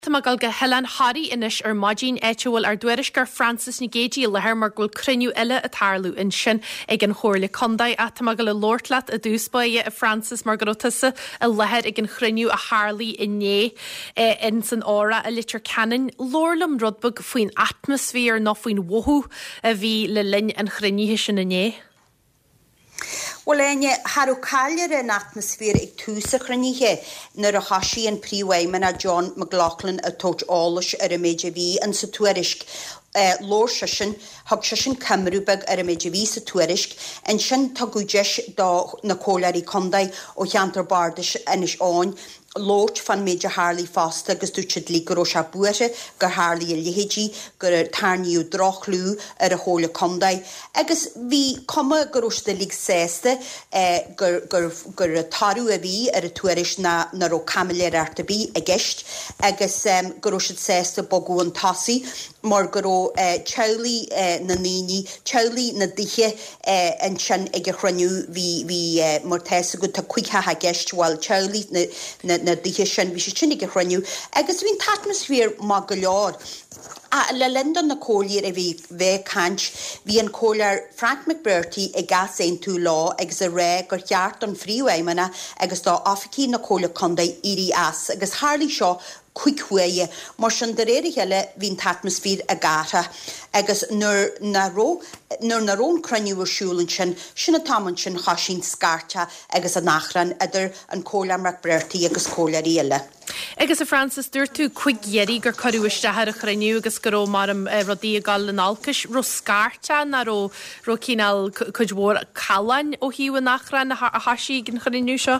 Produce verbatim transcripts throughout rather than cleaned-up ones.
Tá gal go Helen Harry inis ar Magín Etchewell ar dúiris gur Francis ní gédí lethir mar ghfuil cruniú eile a tarlú in sin ag an chóirla condaid a tá gal le lortlaat a dúspaie a Francis mar grotasa a lethir ag an cruniú a Harley inné in san ára a litir canan lorlam rudbug faoin atmosfér nó faoin wohu a bhí le linn an chruniúthe sin inné. Well, enne harú cáilear an atmosfér ag túsa chránithe nar a hasí an príomhhaimmen a John McLaughlin a tót álas ar a méide bhí an sa tuairisc lór sin thug se sin Camerúbeg ar a méide bhí sa tuairisc an sin tá go deis dá na cólarí condaid ó cheantar bardais inis áin Lord fan méide Harley fasta agus dúid lí go se buire gur Harley a lihédí gur tarniú drochlú ar a hóla condaid agus bhí cuma goústa lí sésta gur gur a tarú a bhí ar a tuairis na na ó camiléir arta bí a gist agus goúsid sésta bogú an tasí mar go tealaí na níní tealaí na dithe an sin ag a chraniú hí hí mar teasa go tá cuithe a gistháil tealaí na na dithe sin bhí sé sinnig go chraniú agus bhín atmosfér má go leor. A le London na cólier a bhí bheith cant bhí an cólar Frank McBurty ag gas ein tú lá agus a ré gur cheart an phríomhhaimena agus dá oficí na cóla condaid irí as agus Harley seo cuiichuaie mar sin de réir heile hín atmosfér a gata agus nur na ró nur na rón craniú siúlan sin sinna taman sin chasín scarta agus a nachran idir an cólar McBurty agus cólar eile. Agus a Francis dúir tú chuig dhéirí gur choúiste ar a chraniú agus go mar rodí a gal an alcas ro scarta na ro ro cíál chuidhór calain ó hiú nachran a hasí gin chraniú seo?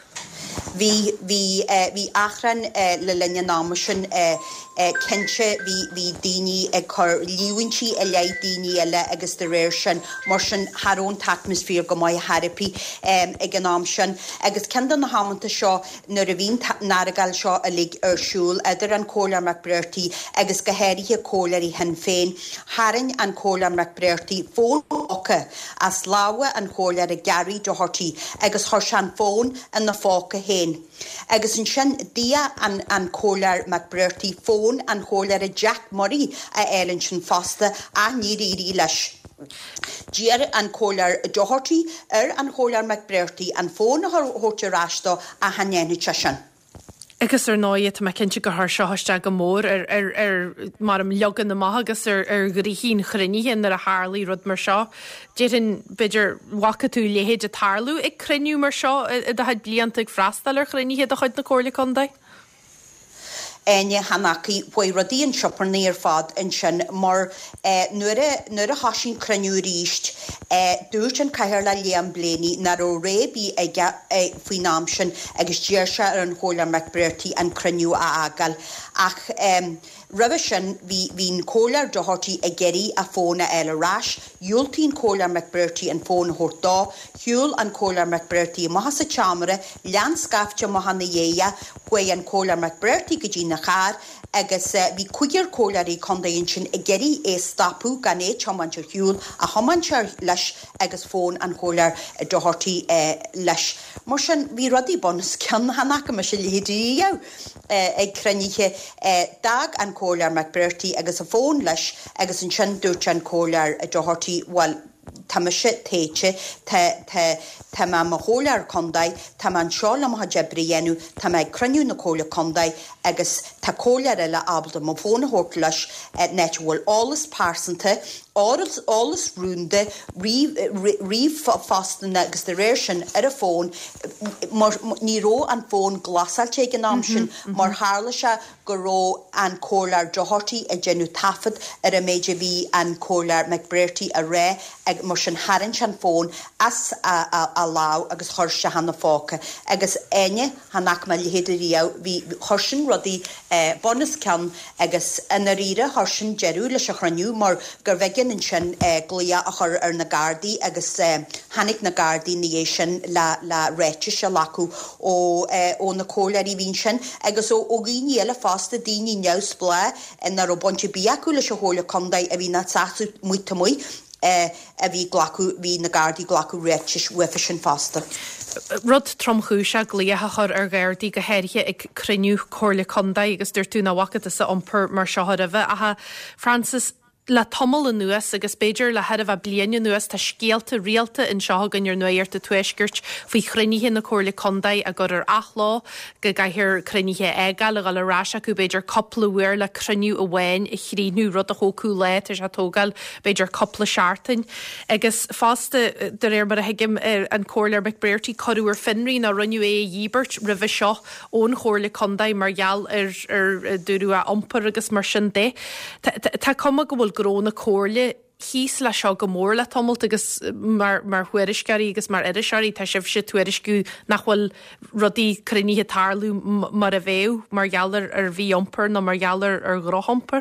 Bhí bhí bhí achran le linne náma sin cinse bhí daoine ag chur liúintí a leid daoine eile agus de réir sin mar sin tharón atmosfér go maiid therapy ag an nám sin agus cean na hámanta seo nuair a bhín náragáil seo a lig arsúil idir an cólar McBurty agus go héirithe cólarí hen féin haran an cólar McBurty fón fóca as láha an cólar a Gary Doherty agus thir sean fón an na fóca héin. Agus an sin dia an, an cólar McBurty fón an cólar a Jack Murray a eilen sin fasta a nírí leis. Díar an cólar Doherty ar an cólar McBurty an fón a hóte rásta a hanénu sin. Agus ar náiad me cinnte go th seoiste go mór ar ar ar mar am legan na maithe agus ar ar gurí hín chruníhéan ar a Harley rud mar seo. Déirin beidir wacha tú léhéad a tarlú ag cruniú mar seo a had blianta ag freastal ar chruníhéad a chuid na cóirla condaid? Enne hanaci bhui rodíon siopar néir fad in sin mar nuair a hasín craniú ríist dúirt an caiir le léam bléní nar ó rébí ige faoi nám sin agus díir se ar an cólar McBurty an craniú a agal ach Rubber sin hín cólar Doherty a geirí a fóna eile rás, Júltín cólar McBurty an fóna hortá, Húil an cólar McBurty maha sa chamara, lean scafte maha na dhéia, chué an cólar McBurty go dtí na chár, agus bhí cuiir cólarí condaíonn sin a geirí é stapú gan é chomantir Húil a chomantir leis agus fón an cólar Doherty leis. Mar sin bhí rodí bonus cean hanacha me se léhéadí ag cruníthe dag an cólar McBurty agus a fón leis agus an sin dúirt an cólar Doherty well tá me se téite tá me ma hólar condaid tá man seáil am ha jebrienú tá me cruniú na cóla condaid agus tá cólar eile abda má fóna hórt leis net bhfuil álas pásanta áras álas rúnde riomh fastan agus de réir sin ar a fón ní ró an fón glasáilte an am sin mar hála se go ró an cólar Doherty a genú tafad ar a méide bhí an cólar McBurty a ré ag mar sin haran sin fón as a lá agus thir se hanna fáca agus aine hanach me léhéidiríá hí thusin rudí bonus cean agus ina riire thusin jeú leis a chraniú mar gur bheitgin in sin glia a chur ar na gardaí agus hanig na gardaí ní é sin le réite se lacu ó ó na cólarí bhín sin agus ó gíní eile fásta daoine neus blé nar ó bonte bí acu leis a hóla condaid a bhí na taú muita muoi a bhí glacu hí na Gardaí glacu réitis ufa sin fasta. Rud tromchúise glíothe chur ar gairdí go héirithe ag cruniú cóirla condaid agus dúir tú na wacad is sa ompur mar seo a bheith athe Francis le tomol in nuas agus beidir le head a bheith bliana nuas tá scéalta rialta in seo gan ar nuir a tuisgirt faoi chruníthe na cóirla condaid a gur ar achlá go gaiithir cruníthe éige le gal aráise acu beidir coppla uair le cruniú a bhhain i chríú rud a chócú leit ar tógal beidir coppla seaartain agus fásta de réir mar a hiigim an cóirlar McBrearty choú ar finrií na runniu é dhíbert rih seo ón chóirla condaid margheall ar ar dúú a ompar agus mar sin dé. Tá cuma go bhfuil gróna cóirla hís le seo go mór le tomult agus mar mar huiriscarí agus mar irisearí tá sibh si tuairiscú nachhfuil rudí cruníthe tarlú mar a bhéh mar geallar ar bhí ompar nó mar geallar ar grohompar.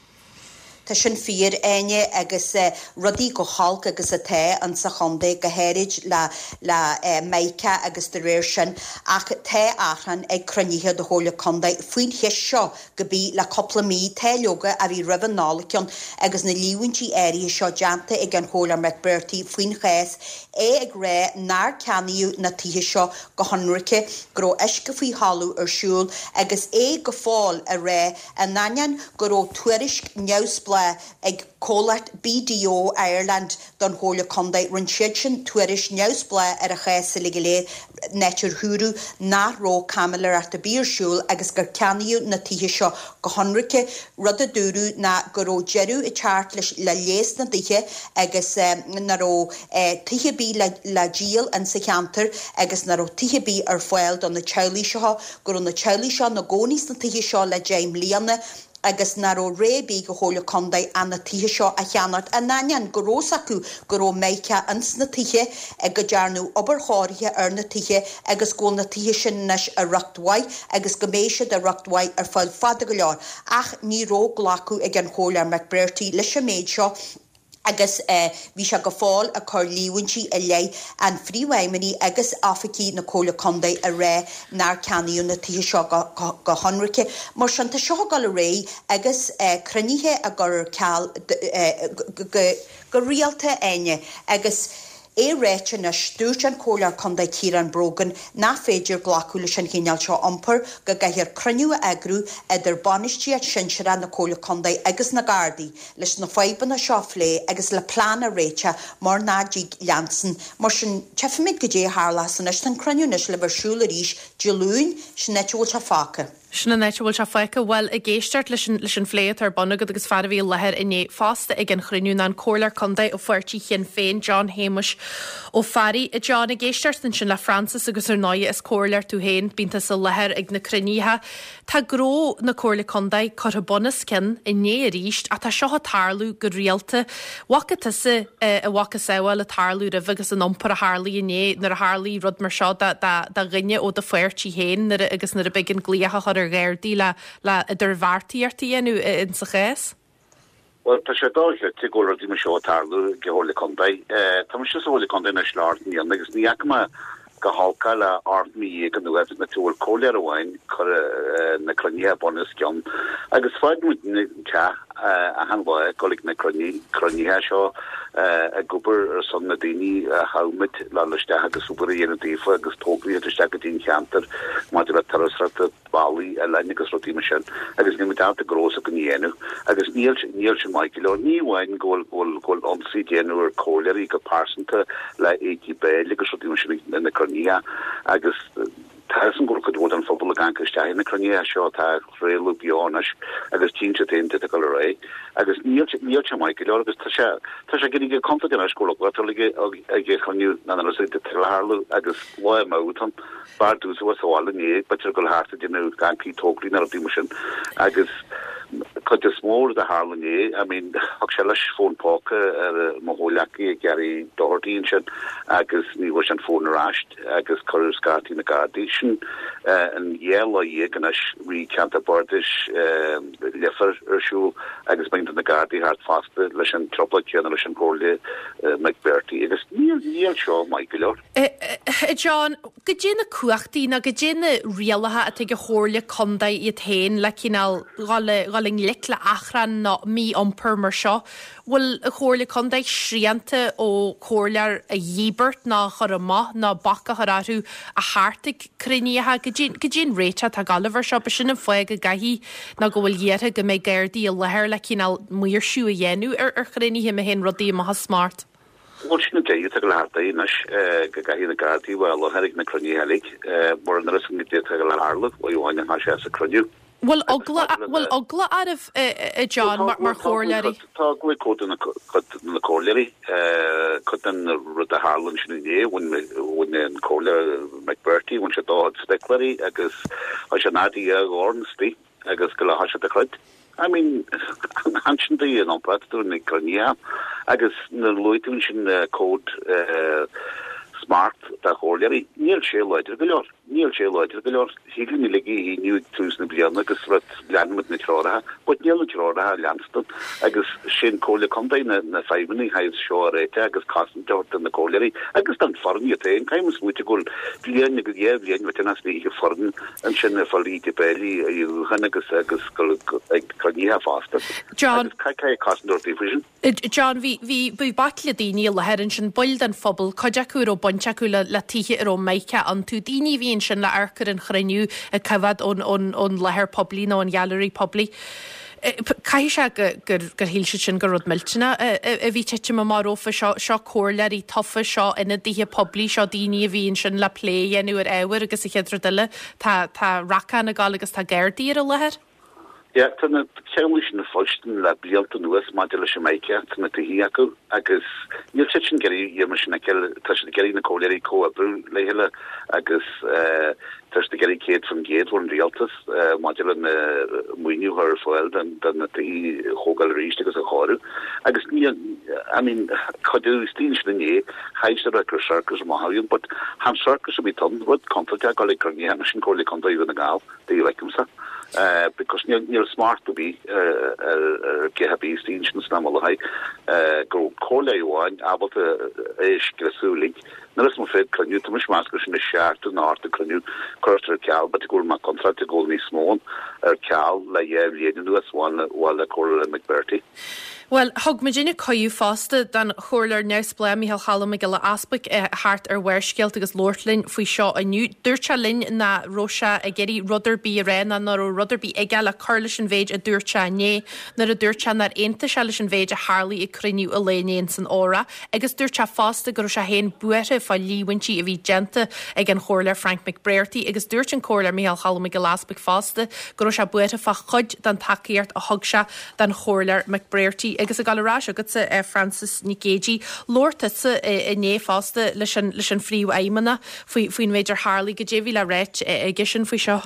Tá sin fír aine agus rudí go halk agus a té an sa chomdé go hérid le le meica agus de réir sin ach té achan ag cruníthe do hóla condaid faoin his seo go bí le coppla mí téilioga a bhí ribh nálacion agus na líhaintí éirí seo deanta ag an hóla McBrearty faoin chéas é ag ré nar ceanniú na tithe seo go honrice gro isce faoi hallú ar siúl agus é go fáil a ré a nanian go tuairisc neusbla ag cólacht B D O Ireland don hóla condaid run siad sin tuairis neusbla ar a chéasa le lé netir húrú náró camilar at a bírsúl agus gur ceanniú na tithe seo go honrice rud a dúrú na goró jeú i teart leis le lés na tithe agus naró tithe bí le díal an sa cheantar agus naró tithe bí ar foiil don na teilí seo gur na teilí seo na gcónís na tithe seo le James Líana agus naró rébí go hóla condaid an na tithe seo a cheannart a nanian gorós acu goró meice ans na tithe ag go dearnú obairtháirithe ar na tithe agus ggóil na tithe sin neis a ruchthaid agus go méise de ruchthaid ar fáil fada go leor ach ní ró glacu ag an hóla McBrearty leis a méid seo agus bhí se go fáil a chur líhaintí a lei an phríomhhaiminí agus áfací na cóla condaid a ré nar ceanniú na tithe seo go honrice mar sin tá seo gal a ré agus cruníthe a gur ceall go rialta aine agus é réite na stúrt an cóla condaid Ciarán Brogan na féidir glacu leis an chéineáil seo ompar go gaiithir cruniú agrú idir banistíad sinseara na cóla condaid agus na Gardaí leis na faibanna seo lé agus le plana réite mar nádí leansan mar sin tefamid go dé hálasan leis an cruniú leis le barsúla ríis dealún sin netúil se fáca. Sinna netúil se feice bhfuil a géisteart leis an phléad ar bonna agus fear bhí lethir iné fásta ag an chruinú na cólar condaid ó fuirtí chin féin John Hamish ó farí i John a géisteart sin le Francis agus ar náide is cóirlear tú héin bínta sa lethir ag na cruníthe. Tá gró na cóirla condaid chu a bonnas cin i né ríist a tá seo a tarlú go rialta wacha tusa a wacha saoil le tarlú rih agus an ompar a Harlaí iné nar a Harlaí rud mar seo da rinne ó de fuirtí héin agus nar a bigin glíocha chu ar gairdí le idir bhartaíartaí enú in sa chéas? Well, tá sé dáile tí ggóir dí mar seo tarlú go hóla condaid. Tá mar sé hóla condaid na sláirtaí an agus níachma go hálca le artmí gan nu na túil cóir amháin chu na cruníthe bonus ceann agus fáid mu ce a hanbha golig na cruníthe seo a gobar ar son na daoine haimid le leiste agus súpar dhéana daofa agus tógraí aiste go dtíon cheantar má le tarrasrata bailí a lein agus rotíime sin agus ní dáta grósa go níhéanú agus níl níl sin maici le níhhain ggóil ggóil ggóil omsaí déanú ar cóirí go pásanta le étí bé agus rotíime sin na cruníthe agus Tásan gur go bhd an fphobal a gancaiste na cruníthe seo tá réalú beánas agus tínte dénta a go ré agus níl níl maici le agus tá sé tá sé gin go conflict an scóla ige ige chuniú na an sé Harlú agus le mátan bar dús bháála ní betir go háta dinu gancí tógraí na dtíime sin agus chu de smór de Harlané I mean ag se leis fónpácha ar mohólaí gearí doirtíín sin agus ní bhar an fónráist agus chuir scartí na Gardaí sin an dhéala dhéganis rí ceanta bordis lefar arsú agus baint na Gardaí hart fasta leis an tropla ceanna leis an cóirla McBrearty agus níl níl seo mai go leor. John, go dé na cuachtaí na go dé na rialathe a go chóirla condaid iad tain le cinál gáling lic litla achran na mí ompur mar seo. Well a chóirla condaigh sríanta ó chóirlear a dhíbert ná chorama ná bacha hararú a háirtig criníthe go dín réite tá galibhar seo be sin an foiig a gaihí na go bhfuil dhéartha go méid géirdaí a lethir le cíál muir siú a dhéennú ar ar criníthe a hen rodí maithe smart. Wat sin ge te laarta nas go gahi na gartí well herig na croni helig mor an ras mit le haarle oáin ha se a croniu. Well ogla well ogla arif a John mar mar chorleri. Tá go ko na choleri cut an rud a Harlan sin é when when an choler McBurty when se dá speklari agus a se nadi a ornsti agus go ha a chud. I mean, hanschen die an operator in Kronia, agus na loitun sin code smart da choleri. Niel sé loiter galor. Niel sé loiter galor. Higli legi hi nu tusen blian agus rat land mit nitrora, but niel nitrora landston agus sin kole konda na na saimni hais shore agus kasten dort na choleri. Agus dan farni te en kaimus mit gol blian ne ge blian mit nas ni forn an sin falite belly you hanagus agus kol Kronia fast. John kai kai kasten dort division. John vi vi vi batle dini le herin sin bold an fobal kajakur o bonchakula la tihe ro maika an tu dini vi sin le arkur an chreniu a cavad on on on leher poblino an gallery pobli. Cai se gur híilse sin go rud miltena a bhí teite mar rófa seo cóirleir í tofa seo ina dtíthe poblí seo daoine a bhíon sin le lé enú ar éhar agus i chéadra duile tá racha na gáil agus tá géirdíí a lethir? Ja, tan celis na fosten le blialta nuas module se meike tan te hiaku agus niil sin geri je mar ta geri na choleri ko a brú leile agus ta geri kéit van géad war realtas module na muinu haar foil dan dan na te hogal richte agus a choru agus ni I mean chodu steen é heiste a circus mahalion, but han circus be ton wat konta gal Kronia sin kole konta na gal de lekkumsa. Uh, because near, near smart to be gehabi stinchen snamalai go kola yuan able to ish grasulig na ras mo fed klanu to mishmaskers in the shark to north to klanu cursor cal but go ma contract to go ni small er cal la yev yedin us one while the coral McBurty. Well, hog me dinne coú fásta dan chóirleir neus bla Michael Hallam go le aspaig hart ar bhuiircéalt agus Lordlin faoi seo aniu. Dúirte linn na Rosa a geirí ruderbí a réna nar ó ruderbí ige le carla sin véid a dúirte né nar a dúirte nar einta se sin véid a Harlaí i cruniú a lénéon san óra, agus dúirte fásta gur se hen buire fá líhaintí a bhí genta ag an chóirleir Frank McBrearty, agus dúirt an chóirleir Michael Hallam go aspaig fásta gur se buire fá chud dan takeíart a thug se dan chóirleir McBrearty. Agus a galrá agus a Francis Nicagé Lorta i né fásta leis an fríú aimimena faoin méidir Harlaí go déhí le réit a gisin faoi seo.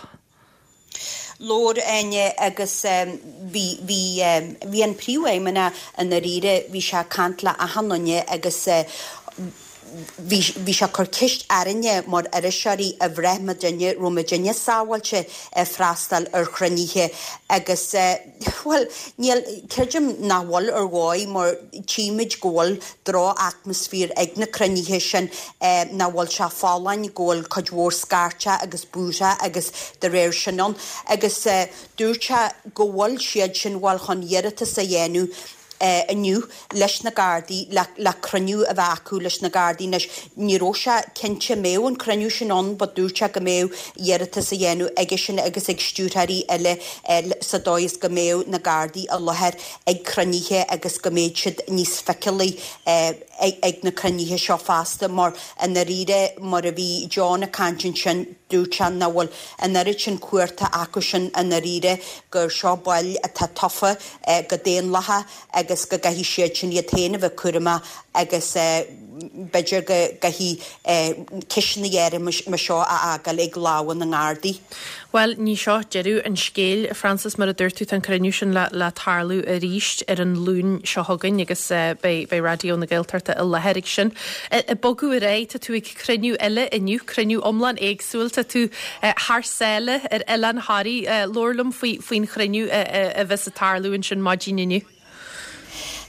Lord aine agus bhí an príú aimimena an na riire bhí se cantla a hanonne agus Bhí se chur ciist airine mar ar seí a bhreithma dunne Roma dunne sáhailte freistal ar chruníthe agus bhfuil níl ceidim náhil ar gháid mar tíimiid ggóil drá atmosfér ag na cruníthe sin náhil se fálainn ggóil chudhór scáirte agus búsa agus de réir sinan agus dúirte ggóil siad sin bhil chun dhéirita sa dhéanú aniu leis na gardaí le cruniú a bhacu leis na gardaí nes níróise cinse méo an cruniú sin an ba dúirte go méo dhéirita sa dhéanú aige sin agus ag stúthaí eile sa dóis go méo na gardaí a lethir ag cruníthe agus go méid siad níos feicealaí ag na cruníthe seo fásta mar an na riire mar a bhí John a cantin sin dúirtean na bhfuil an narid sin cuairta acu sin an na riire gur seo bail a tá tofa go déon latha agus go gahí siad sin iad téanamh bheith cuirma agus beidir go gahí ciisina dhéire me seo a agal ag láhan na ngádaí. Well, ní seo deirú an scéil Francis mar a dúirtú an cruniú sin le tarlú a ríist ar an lún seo thugann agus bei radio na Gaeltarta a lehérig sin. I bogu a ré tá tú ag cruniú eile iniu cruniú omlan éagsúil tá tú thsáile ar Elan Harry Lorlam faoin cruniú a bheits a tarlúin sin maidín iniu.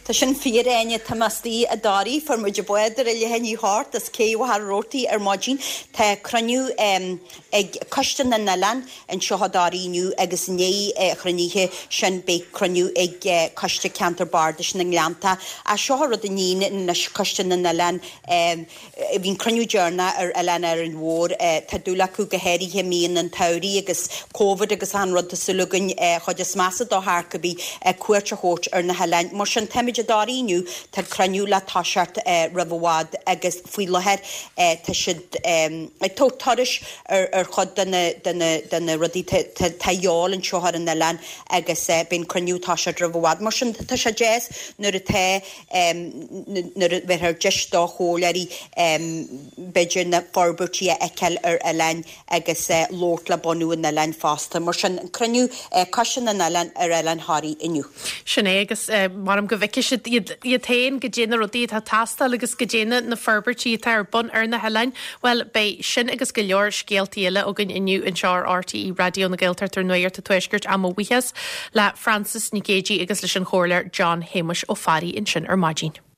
Tá sin fír aine tamastí a darí for muidir buidir a lehenní hart as céh har rótaí ar mágin tá cruniú ag costan na nalan an seohadaríniu agus né chroníthe sin be cruniú ag costa cantar bardis na gleanta a seohar a ní na costan na nalan hín cruniú dearna ar eile ar an mhór tá dúla chu go héirithe míon an tairí agus COVID agus an rud a sulugan chuid is massa dá hácabí cuairte hót ar na helein mar sin teimiid a daríniu tá cruniú le táseart rahhád agus faoi lehead tá siad tó toris ar chud denna rudí taáil an seohar an nalan agus ben cruniú táseart rahhád mar sin tá sé jazz nuair a té bheit ar deis dá hólarí beidir na forbertí eceil ar eile agus lót le bonú in nalan fásta mar sin cruniú caiisian na nalan ar eile háí inniu. Sinné agus marm go bheice iad tain go déanana rodí tá tastal agus go déine na forbertí tar bun ar na helein, well bei sin agus go leor scéaltíile a gon inniu in seár R T E radio na Gaeltar tar nuir a tuisgurt am wihes le Francis Ní Géidí agus leis an chóirleir John Hamish ó Fari in sin ar mágin.